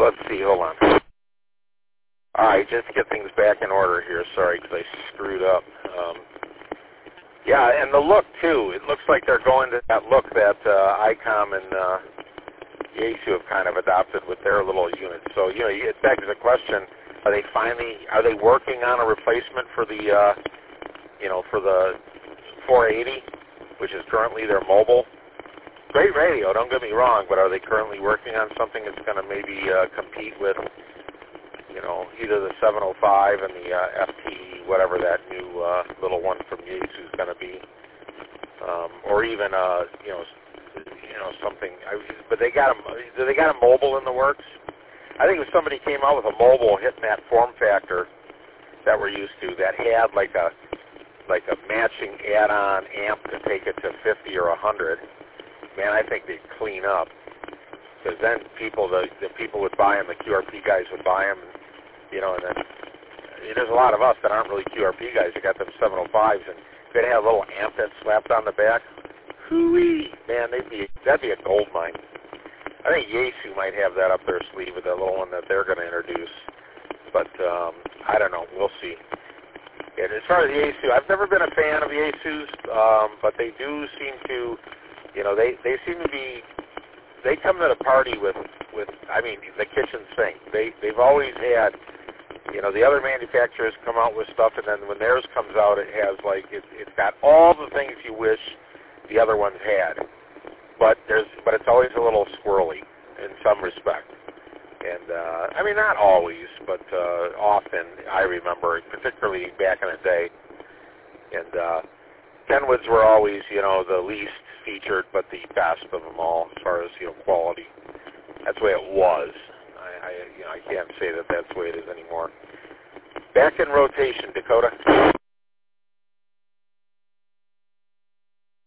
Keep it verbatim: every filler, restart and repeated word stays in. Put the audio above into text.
let's see. Hold on. All right, just to get things back in order here. Sorry, because I screwed up. Um, yeah, and the look, too. It looks like they're going to that look that uh, ICOM and uh, Yaesu have kind of adopted with their little units. So, you know, it begs the question, are they finally, are they working on a replacement for the, uh, you know, for the four eighty, which is currently their mobile? Great radio, don't get me wrong, but are they currently working on something that's going to maybe uh, compete with, you know, either the seven oh five and the uh, F T, whatever that new uh, little one from Yaesu is going to be, um, or even, uh, you know, you know something. I, but they got a, they got a mobile in the works. I think if somebody came out with a mobile hitting that form factor that we're used to, that had like a like a matching add-on amp to take it to fifty or one hundred. Man, I think they'd clean up, because then people, the, the people would buy them, the Q R P guys would buy them, and, you know, and then there's a lot of us that aren't really Q R P guys that got them seven oh fives, and they'd have a little amp that slapped on the back. Hoo-wee! Man, they'd be, that'd be a gold mine. I think Yaesu might have that up their sleeve with that little one that they're going to introduce, but um, I don't know. We'll see. And as far as Yaesu, I've never been a fan of Yaesu's, um, but they do seem to, you know, they, they seem to be, they come to the party with, with I mean, the kitchen sink. They, they've always had, you know, the other manufacturers come out with stuff, and then when theirs comes out, it has, like, it, it's got all the things you wish the other ones had. But there's, but it's always a little squirrely in some respect. And, uh, I mean, not always, but uh, often, I remember, particularly back in the day. And uh, Kenwoods were always, you know, the least featured, but the best of them all as far as, you know, quality. That's the way it was. I, I, you know, I can't say that that's the way it is anymore. Back in rotation, Dakota.